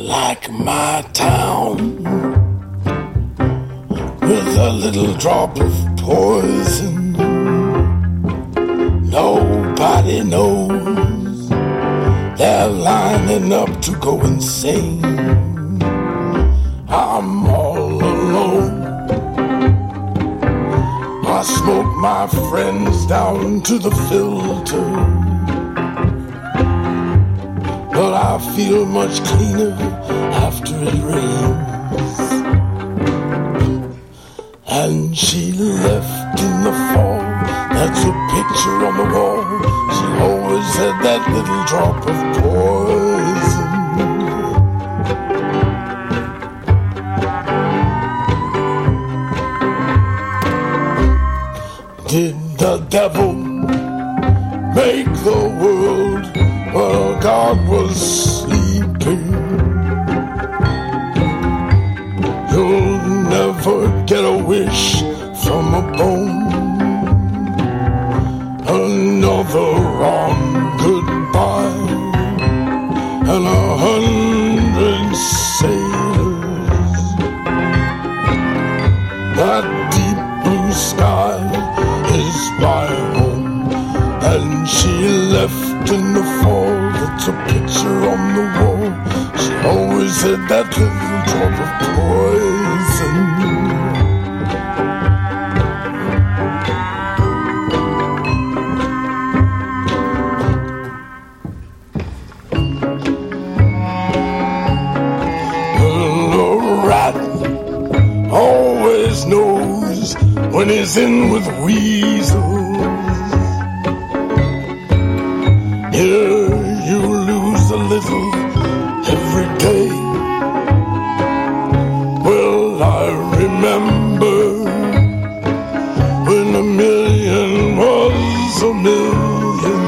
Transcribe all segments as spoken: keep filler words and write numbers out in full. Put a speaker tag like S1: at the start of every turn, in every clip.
S1: like my town, with a little drop of poison. Nobody knows. They're lining up to go insane. I'm all alone. I smoke my friends down to the filter, but I feel much cleaner after it rains. And she left in the fall. That's a picture on the wall. She always had that little drop of poison. Did the devil make the world while God was sleeping? You'll never get a wish from a bone. Another wrong goodbye, and a hundred sailors. That deep blue sky is my home, and she left in the fall. It's a picture on the wall. She always had that little drop of poison. Always knows when he's in with weasels. Here you lose a little every day. Well, I remember when a million was a million.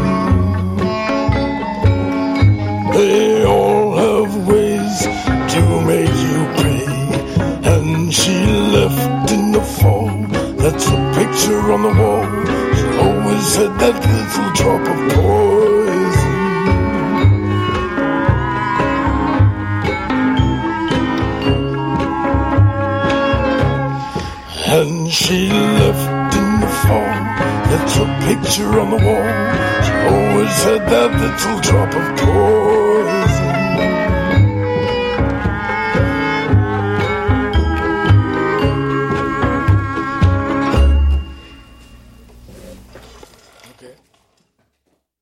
S1: They all have ways to make you pay. And she left in the fall. That's a picture on the wall. She always had that little drop of poison. And she left in the fall. That's a picture on the wall. She always had that little drop of poison. Okay.